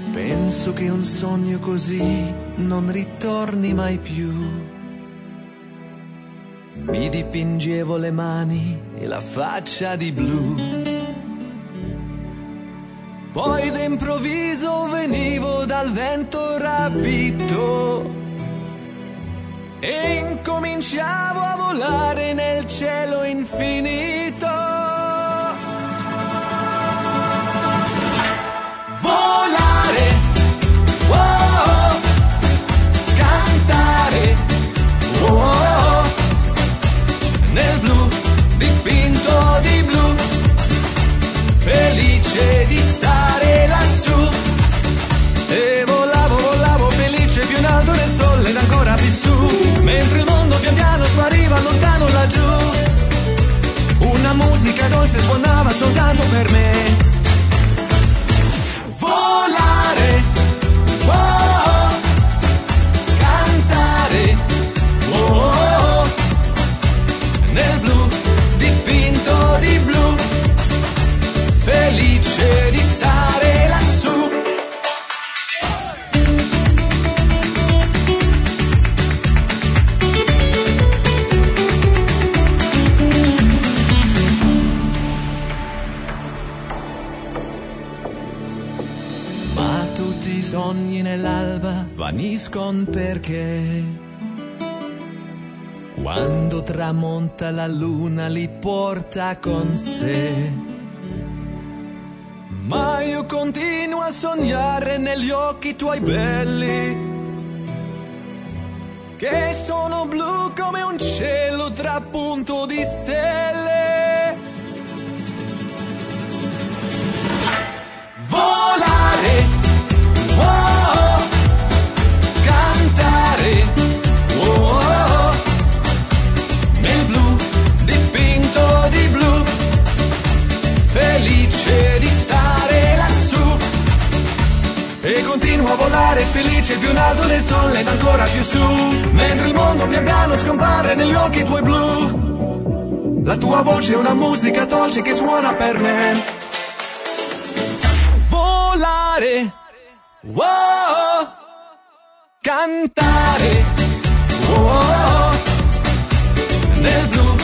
Penso che un sogno così non ritorni mai più. Mi dipingevo le mani e la faccia di blu. Poi d'improvviso venivo dal vento rapito e incominciavo a volare nel cielo infinito. Volare, oh, cantare, oh, nel blu, dipinto di blu, felice di stare lassù. E volavo, volavo felice più in alto del sole ed ancora più su, mentre il mondo pian piano spariva lontano laggiù. Una musica dolce suonava soltanto per me. Volare, oh, cantare, oh, nel blu, dipinto di blu, felice di stare lassù. Ma tutti i sogni nell'alba vaniscono perché quando tramonta la luna li porta con sé. Ma io continuo a sognare negli occhi tuoi belli, che sono blu come un cielo trapunto di stelle. Volare, oh, cantare, oh, nel blu, dipinto di blu, felice di stare lassù. E continuo a volare felice più in alto del sole ed ancora più su, mentre il mondo pian piano scompare negli occhi tuoi blu. La tua voce è una musica dolce che suona per me. Volare, oh, cantare, oh, nel blu,